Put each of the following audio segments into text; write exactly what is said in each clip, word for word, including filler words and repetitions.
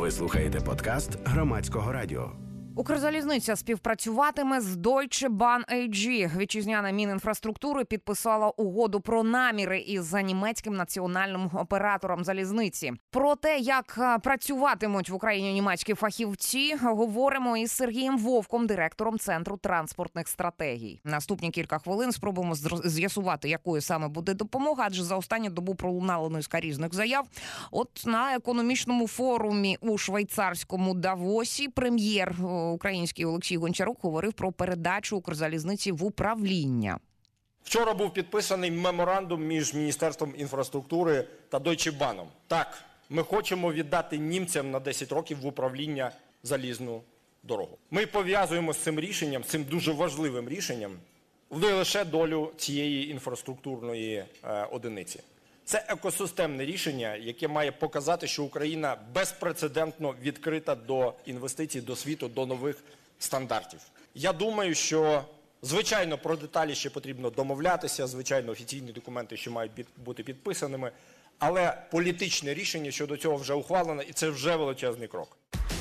Ви слухаєте подкаст Громадського радіо. Укрзалізниця співпрацюватиме з Deutsche Bahn ей джі. Вітчизняна Мінінфраструктури підписала угоду про наміри із німецьким національним оператором залізниці. Про те, як працюватимуть в Україні німецькі фахівці, говоримо із Сергієм Вовком, директором Центру транспортних стратегій. Наступні кілька хвилин спробуємо з'ясувати, якою саме буде допомога, адже за останню добу пролунало низка різних заяв. От на економічному форумі у швейцарському Давосі прем'єр український Олексій Гончарук говорив про передачу Укрзалізниці в управління. Вчора був підписаний меморандум між Міністерством інфраструктури та Deutsche Bahn. Так, ми хочемо віддати німцям на десять років в управління залізну дорогу. Ми пов'язуємо з цим рішенням, цим дуже важливим рішенням, не лише долю цієї інфраструктурної е, одиниці. Це екосистемне рішення, яке має показати, що Україна безпрецедентно відкрита до інвестицій, до світу, до нових стандартів. Я думаю, що, звичайно, про деталі ще потрібно домовлятися, звичайно, офіційні документи ще мають бути підписаними, але політичне рішення щодо цього вже ухвалено, і це вже величезний крок.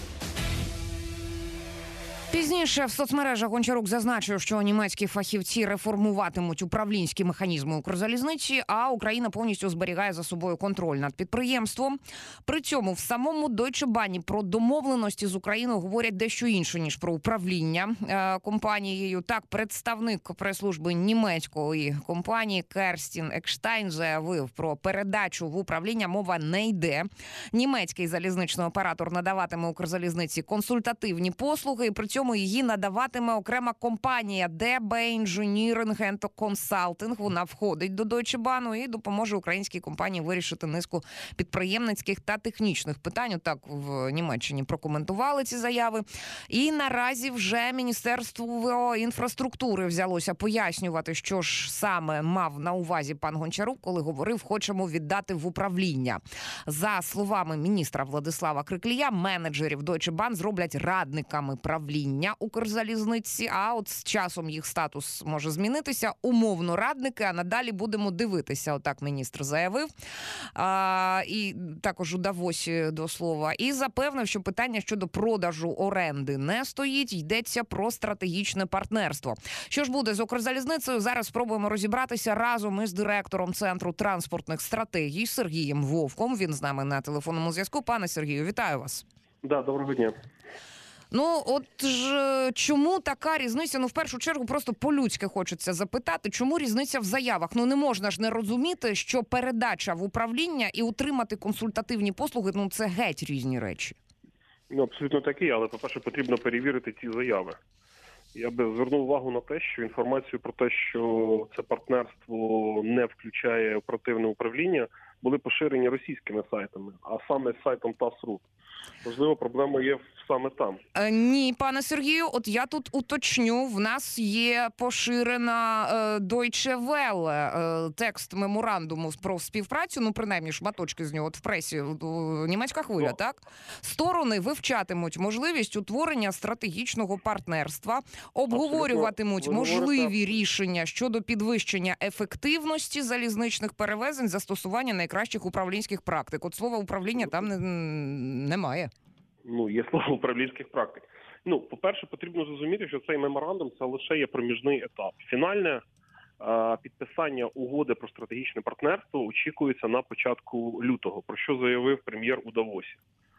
Пізніше в соцмережах Гончарук зазначив, що німецькі фахівці реформуватимуть управлінські механізми Укрзалізниці, а Україна повністю зберігає за собою контроль над підприємством. При цьому в самому Deutsche Bahn про домовленості з Україною говорять дещо інше, ніж про управління е, компанією. Так, представник прес-служби німецької компанії Керстін Екштайн заявив, про передачу в управління мова не йде. Німецький залізничний оператор надаватиме Укрзалізниці консультативні послуги, і при цьому Цьому її надаватиме окрема компанія ді бі Engineering and Consulting. Вона входить до Deutsche Bahn і допоможе українській компанії вирішити низку підприємницьких та технічних питань. Так в Німеччині прокоментували ці заяви. І наразі вже Міністерство інфраструктури взялося пояснювати, що ж саме мав на увазі пан Гончарук, коли говорив, хочемо віддати в управління. За словами міністра Владислава Криклія, менеджерів Deutsche Bahn зроблять радниками правління Укрзалізниці, а от з часом їх статус може змінитися. Умовно радники, а надалі будемо дивитися, отак міністр заявив. А, і також у Давосі до слова. І запевнив, що питання щодо продажу оренди не стоїть, йдеться про стратегічне партнерство. Що ж буде з Укрзалізницею, зараз спробуємо розібратися разом із директором Центру транспортних стратегій Сергієм Вовком. Він з нами на телефонному зв'язку. Пане Сергію, вітаю вас. Да, доброго дня. Ну, от ж чому така різниця? Ну, в першу чергу, просто по-людськи хочеться запитати, чому різниця в заявах? Ну, не можна ж не розуміти, що передача в управління і утримати консультативні послуги, ну, це геть різні речі. Ну, абсолютно такі, але, по-перше, потрібно перевірити ці заяви. Я би звернув увагу на те, що інформацію про те, що це партнерство не включає оперативне управління, були поширені російськими сайтами, а саме сайтом тас точка ру. Можливо, проблема є саме там. Е, ні, пане Сергію, от я тут уточню. В нас є поширена е, Deutsche Welle е, текст меморандуму про співпрацю, ну, принаймні, шматочки з нього от в пресі, е, німецька хвиля, О. так? Сторони вивчатимуть можливість утворення стратегічного партнерства, обговорюватимуть Абсолютно. можливі Говорите. рішення щодо підвищення ефективності залізничних перевезень, застосування найкращих управлінських практик. От слова управління там не, немає. Ну, є слово управлінських практик. Ну, по-перше, потрібно зрозуміти, що цей меморандум – це лише є проміжний етап. Фінальне е, підписання угоди про стратегічне партнерство очікується на початку лютого, про що заявив прем'єр у Давосі.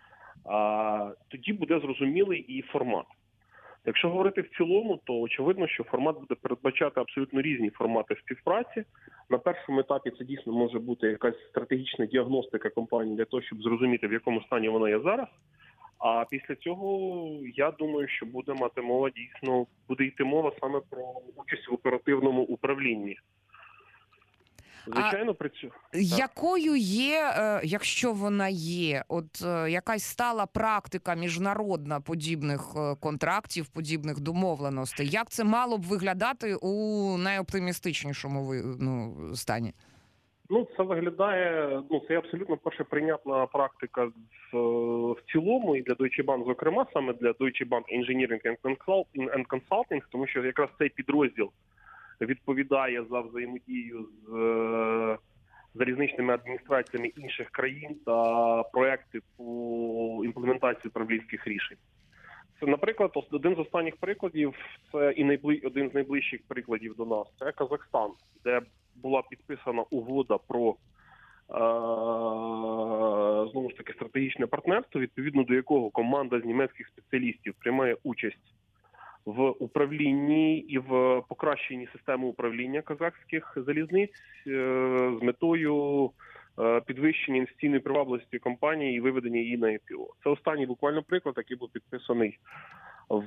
Е, тоді буде зрозумілий і формат. Якщо говорити в цілому, то очевидно, що формат буде передбачати абсолютно різні формати співпраці. На першому етапі це дійсно може бути якась стратегічна діагностика компанії для того, щоб зрозуміти, в якому стані вона є зараз. А після цього, я думаю, що буде мати мова дійсно, буде йти мова саме про участь в оперативному управлінні. Звичайно, при цьому. Якою є, якщо вона є, от якась стала практика міжнародна подібних контрактів, подібних домовленостей? Як це мало б виглядати у найоптимістичнішому ну, стані? Ну, це виглядає, ну, це абсолютно перша прийнятна практика в, в цілому і для Deutsche Bahn, зокрема, саме для Deutsche Bahn Engineering and Consulting, тому що якраз цей підрозділ відповідає за взаємодію з е, залізничними адміністраціями інших країн та проекти по імплементації імплементації управлінських рішень. Це, наприклад, один з останніх прикладів, це і найбли... один з найближчих прикладів до нас, це Казахстан, де була підписана угода про е... знову ж таки стратегічне партнерство, відповідно до якого команда з німецьких спеціалістів приймає участь в управлінні і в покращенні системи управління казахських залізниць е... з метою підвищення інвестиційної привабливості компанії і виведення її на ай пі о. Це останній буквально приклад, який був підписаний в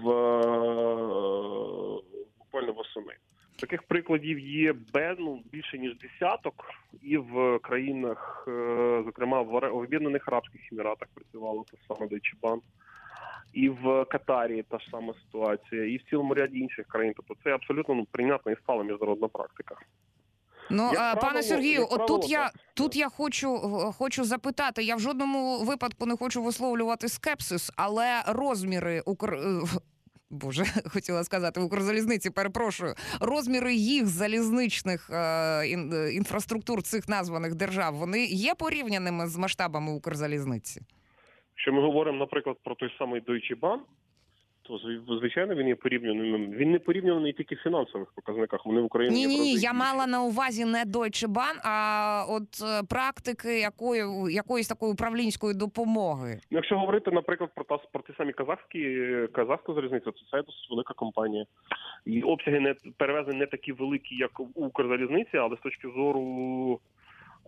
буквально восени. Таких прикладів є ну, більше ніж десяток, і в країнах, зокрема в Об'єднаних Арабських Еміратах працювало те саме Deutsche Bahn, і в Катарі та ж сама ситуація, і в цілому ряді інших країн. Тобто це абсолютно ну, прийнятна і стала міжнародна практика. Ну, Як пане правило, Сергію, як от правило, тут я так. тут я хочу хочу запитати. Я в жодному випадку не хочу висловлювати скепсис, але розміри Укр... Боже, хотіла сказати, Укрзалізниці, перепрошую, розміри їх залізничних е, ін, інфраструктур цих названих держав, вони є порівняними з масштабами Укрзалізниці? Якщо ми говоримо, наприклад, про той самий Deutsche Bahn, то, звичайно, він є порівняним. Він не порівняний тільки в фінансових показниках. Вони в Україні... Ні, ні, ні, я мала на увазі не Deutsche Bahn, а от практики якої, якоїсь такої управлінської допомоги. Якщо говорити, наприклад, про, та, про ті самі казахські, казахську залізницю, то це досить велика компанія. І обсяги не, перевезень не такі великі, як у Укрзалізниці, але з точки зору е,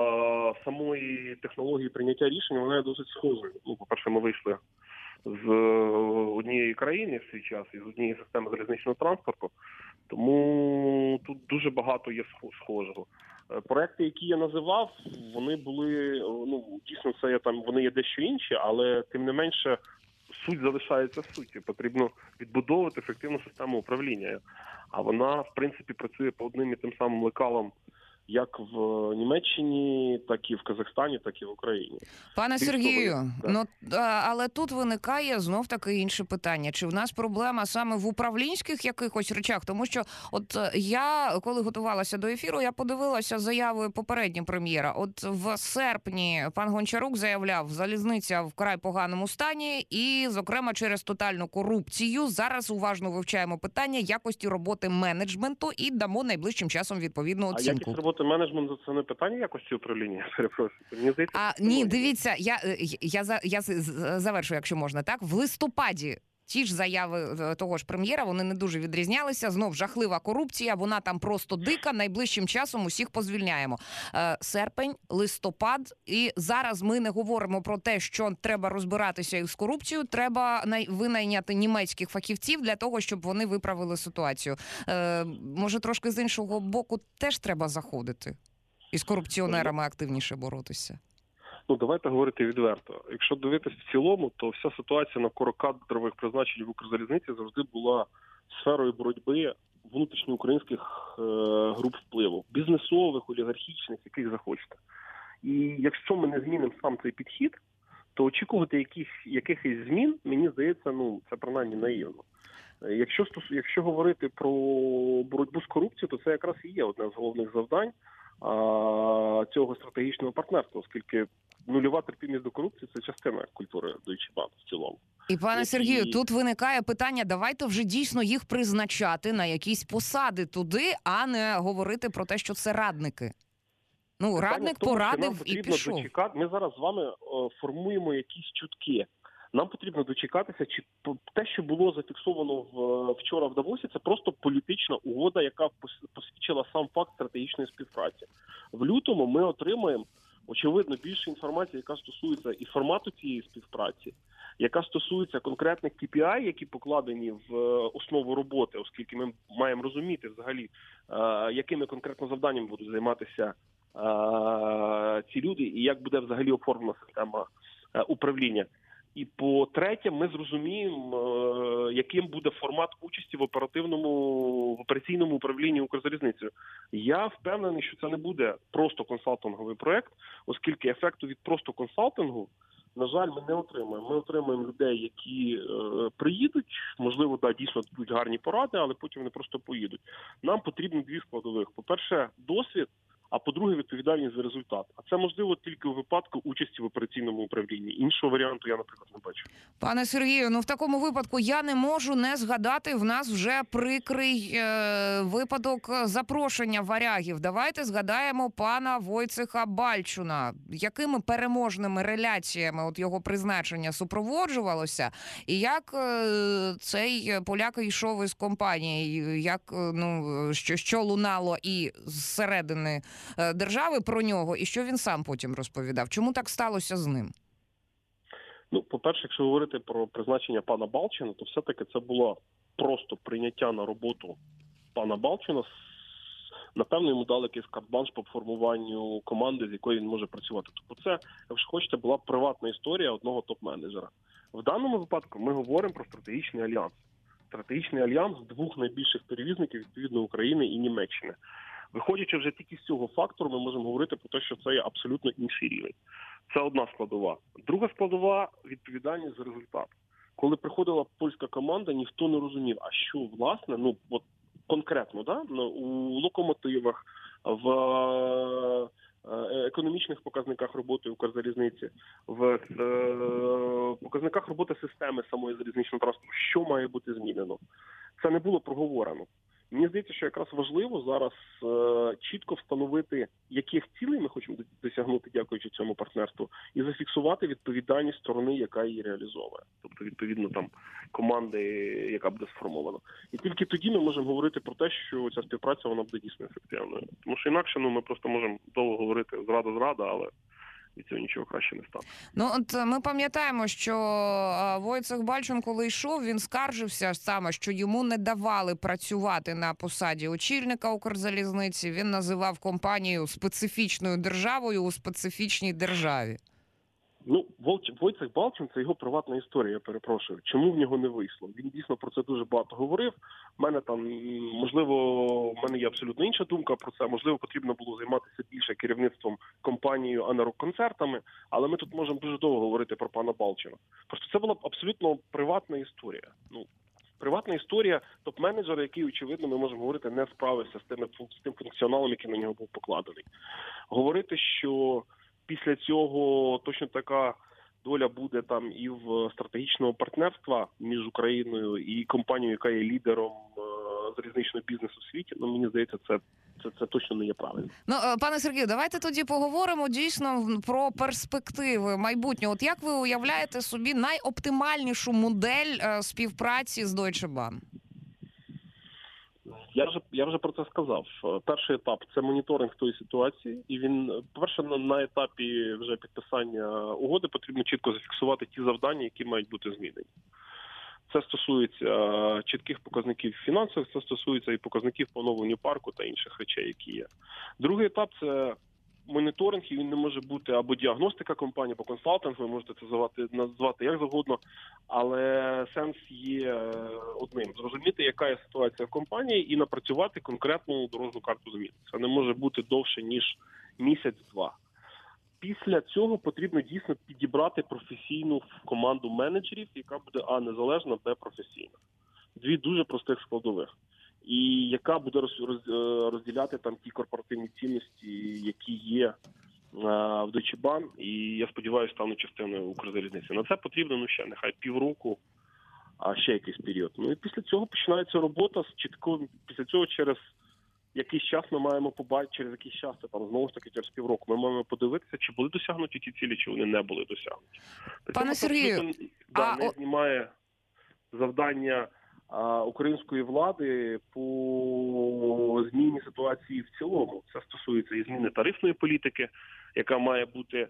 самої технології прийняття рішень, вона є досить схожою. Ну, по-перше, ми вийшли з однієї країни в свій час, із однієї системи залізничного транспорту, тому тут дуже багато є схожого. Проекти, які я називав, вони були, ну, дійсно, це є там, вони є дещо інші, але тим не менше суть залишається суттю. Потрібно відбудовувати ефективну систему управління, а вона, в принципі, працює по одним і тим самим лекалам, як в Німеччині, так і в Казахстані, так і в Україні. Пане Більш Сергію, того, ну але тут виникає знов таки інше питання. Чи в нас проблема саме в управлінських якихось речах? Тому що от я, коли готувалася до ефіру, я подивилася заяви попереднього прем'єра. От в серпні пан Гончарук заявляв, залізниця в вкрай поганому стані і, зокрема, через тотальну корупцію. Зараз уважно вивчаємо питання якості роботи менеджменту і дамо найближчим часом відповідну оцінку. А якість роботи менеджменту – це не питання якості управління, перепрошую. Мені здається, а ні, дивіться, я, я, я, я завершу, якщо можна, так? В листопаді ті ж заяви того ж прем'єра, вони не дуже відрізнялися. Знов жахлива корупція, вона там просто дика, найближчим часом усіх позвільняємо. Е, серпень, листопад, і зараз ми не говоримо про те, що треба розбиратися із корупцією, треба най... винайняти німецьких фахівців для того, щоб вони виправили ситуацію. Е, може, трошки з іншого боку теж треба заходити? І з корупціонерами активніше боротися? Ну, давайте говорити відверто. Якщо дивитись в цілому, то вся ситуація навколо кадрових призначень в Укрзалізниці завжди була сферою боротьби внутрішньоукраїнських е, груп впливу. Бізнесових, олігархічних, яких захочете. І якщо ми не змінимо сам цей підхід, то очікувати яких, якихось змін, мені здається, ну, це принаймні наївно. Якщо, якщо говорити про боротьбу з корупцією, то це якраз і є одне з головних завдань цього стратегічного партнерства, оскільки нульова терпімість до корупції – це частина культури Deutsche Bahn в цілому. І, пане Сергію, тут виникає питання, давайте вже дійсно їх призначати на якісь посади туди, а не говорити про те, що це радники. Ну, питання радник тому, порадив і пішов. Дочекати. Ми зараз з вами о, формуємо якісь чутки. Нам потрібно дочекатися, чи те, що було зафіксовано в, вчора в Давосі, це просто політична угода, яка посвідчила сам факт стратегічної співпраці. В лютому ми отримаємо, очевидно, більше інформації, яка стосується і формату цієї співпраці, яка стосується конкретних кей пі ай, які покладені в основу роботи, оскільки ми маємо розуміти взагалі, якими конкретно завданнями будуть займатися ці люди і як буде взагалі оформлена система управління. І по-третє, ми зрозуміємо, яким буде формат участі в оперативному, в операційному управлінні Укрзалізницею. Я впевнений, що це не буде просто консалтинговий проект, оскільки ефекту від просто консалтингу, на жаль, ми не отримаємо. Ми отримаємо людей, які е, приїдуть, можливо, да, дійсно будуть гарні поради, але потім вони просто поїдуть. Нам потрібно дві складових. По-перше, досвід, а по-друге, відповідальність за результат. А це можливо тільки у випадку участі в операційному управлінні. Іншого варіанту я, наприклад, не бачу. Пане Сергію, ну в такому випадку я не можу не згадати, в нас вже прикрий е, випадок запрошення варягів. Давайте згадаємо пана Войцеха Балчуна. Якими переможними реляціями от його призначення супроводжувалося? І як е, цей поляк йшов із компанії? Як, е, ну, що, що лунало і зсередини е, держави про нього? І що він сам потім розповідав? Чому так сталося з ним? Ну, по-перше, якщо говорити про призначення пана Балчина, то все-таки це було просто прийняття на роботу пана Балчина. Напевно, йому дали якийсь карт-бланш по формуванню команди, з якою він може працювати. Тобто це, якщо хочете, була приватна історія одного топ-менеджера. В даному випадку ми говоримо про стратегічний альянс. Стратегічний альянс двох найбільших перевізників, відповідно, України і Німеччини. Виходячи вже тільки з цього фактору, ми можемо говорити про те, що це є абсолютно інший рівень. Це одна складова. Друга складова – відповідальність за результат. Коли приходила польська команда, ніхто не розумів, а що, власне, ну, от конкретно, да, у локомотивах, в економічних показниках роботи Укрзалізниці, в показниках роботи системи самої залізничного транспорту, що має бути змінено. Це не було проговорено. Мені здається, що якраз важливо зараз е, чітко встановити, яких цілей ми хочемо досягнути, дякуючи цьому партнерству, і зафіксувати відповідальність сторони, яка її реалізовує. Тобто, відповідно, там команди, яка буде сформована. І тільки тоді ми можемо говорити про те, що ця співпраця вона буде дійсно ефективною. Тому що інакше ну, ми просто можемо довго говорити зрада-зрада, але від цього нічого краще не стане. Ну, от ми пам'ятаємо, що Войцех Балчун, коли йшов, він скаржився саме, що йому не давали працювати на посаді очільника Укрзалізниці. Він називав компанію специфічною державою у специфічній державі. Ну, Войцех Балчун – це його приватна історія, я перепрошую. Чому в нього не вийшло? Він дійсно про це дуже багато говорив. У мене там, можливо, в мене є абсолютно інша думка про це. Можливо, потрібно було займатися більше керівництвом компанією, а не рок-концертами. Але ми тут можемо дуже довго говорити про пана Балчуна. Просто це була абсолютно приватна історія. Ну, приватна історія топ-менеджера, який, очевидно, ми можемо говорити, не справився з тим, з тим функціоналом, який на нього був покладений. Говорити, що після цього точно така доля буде там і в стратегічного партнерства між Україною і компанією, яка є лідером е- залізничного бізнесу в світі. Ну, мені здається, це, це, це точно не є правильно. Ну, пане Сергію, давайте тоді поговоримо дійсно про перспективи майбутнього. От як ви уявляєте собі найоптимальнішу модель е- співпраці з Deutsche Bahn? Я вже, я вже про це сказав. Перший етап – це моніторинг тої ситуації. І він, по-перше, на, на етапі вже підписання угоди потрібно чітко зафіксувати ті завдання, які мають бути змінені. Це стосується чітких показників фінансових, це стосується і показників поновлення парку та інших речей, які є. Другий етап – це моніторинг, і він не може бути або діагностика компанії, або консалтинг, ви можете це назвати, назвати як завгодно, але сенс є одним – зрозуміти, яка є ситуація в компанії і напрацювати конкретну дорожню карту змін. Це не може бути довше, ніж місяць-два. Після цього потрібно дійсно підібрати професійну команду менеджерів, яка буде а. незалежна, б. професійна. Дві дуже простих складових. І яка буде розділяти там ті корпоративні цінності, які є в Deutsche Bahn, і я сподіваюся, стануть частиною Укрзалізниці. На це потрібно, ну ще, нехай півроку, а ще якийсь період. Ну і після цього починається робота з чіткою, після цього через якийсь час ми маємо побачити, через якийсь час, це там знову ж таки через півроку, ми маємо подивитися, чи були досягнуті ті цілі, чи вони не були досягнуті. Пане Сергію, да, а... не знімає завдання української влади по зміні ситуації в цілому. Це стосується і зміни тарифної політики, яка має бути,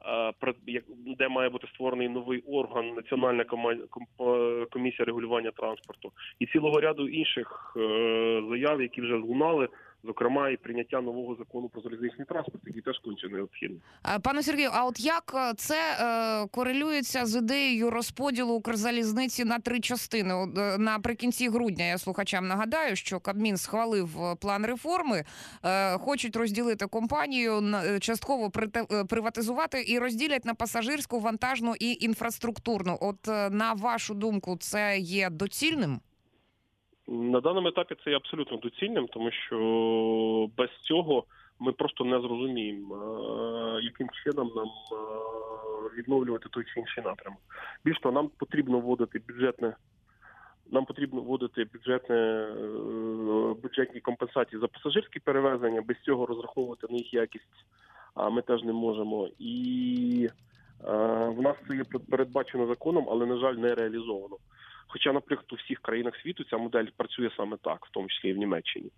де має бути створений новий орган, Національна комісія регулювання транспорту, і цілого ряду інших заяв, які вже лунали, зокрема і прийняття нового закону про залізничний транспорт, який теж конче необхідно. Пане Сергію, а от як це е, корелюється з ідеєю розподілу Укрзалізниці на три частини? От, наприкінці грудня, я слухачам нагадаю, що Кабмін схвалив план реформи, е, хочуть розділити компанію, частково приватизувати і розділять на пасажирську, вантажну і інфраструктурну. От на вашу думку, це є доцільним? На даному етапі це є абсолютно доцільним, тому що без цього ми просто не зрозуміємо, яким чином нам відновлювати той чи інший напрямок. Більш того, нам потрібно вводити бюджетне, нам потрібно вводити бюджетне, бюджетні компенсації за пасажирські перевезення, без цього розраховувати на їх якість ми теж не можемо. І в нас це є передбачено законом, але, на жаль, не реалізовано. Хоча, наприклад, у всіх країнах світу ця модель працює саме так, в тому числі і в Німеччині.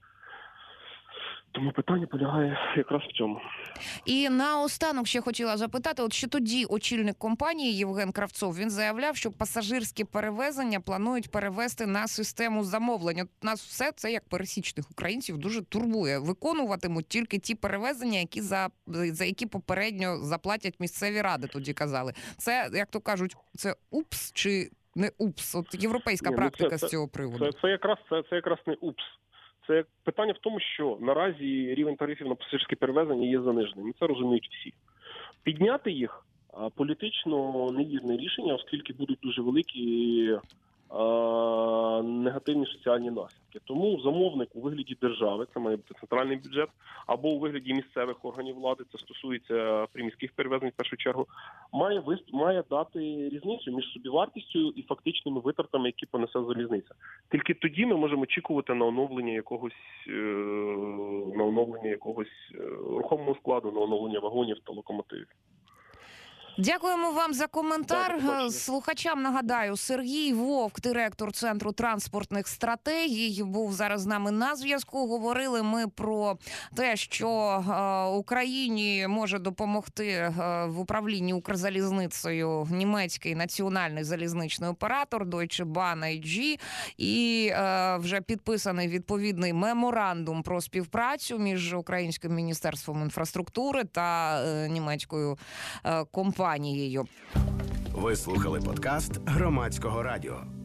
Тому питання полягає якраз в цьому. І наостанок ще хотіла запитати, от ще тоді очільник компанії Євген Кравцов, він заявляв, що пасажирські перевезення планують перевести на систему замовлення. От нас все це, як пересічних українців, дуже турбує. Виконуватимуть тільки ті перевезення, які за, за які попередньо заплатять місцеві ради, тоді казали. Це, як то кажуть, це упс чи не упс? От європейська Ні, практика ну це, з цього приводу. Це, це, якраз, це, це якраз не упс. Це питання в тому, що наразі рівень тарифів на пасажирські перевезення є заниженим. І це розуміють всі. Підняти їх політично невірне рішення, оскільки будуть дуже великі а, негативні соціальні наслідки. Тому замовник у вигляді держави, це має бути центральний бюджет, або у вигляді місцевих органів влади, це стосується приміських перевезень в першу чергу, має, має дати різницю між собівартістю і фактичними витратами, які понесе залізниця. Тільки тоді ми можемо очікувати на оновлення якогось, на оновлення якогось рухомого складу, на оновлення вагонів та локомотивів. Дякуємо вам за коментар. Так, слухачам нагадаю, Сергій Вовк, директор Центру транспортних стратегій, був зараз з нами на зв'язку. Говорили ми про те, що е, Україні може допомогти е, в управлінні Укрзалізницею німецький національний залізничний оператор Deutsche Bahn ей джі, і е, вже підписаний відповідний меморандум про співпрацю між Українським міністерством інфраструктури та е, німецькою е, компанією. Ви слухали подкаст Громадського радіо.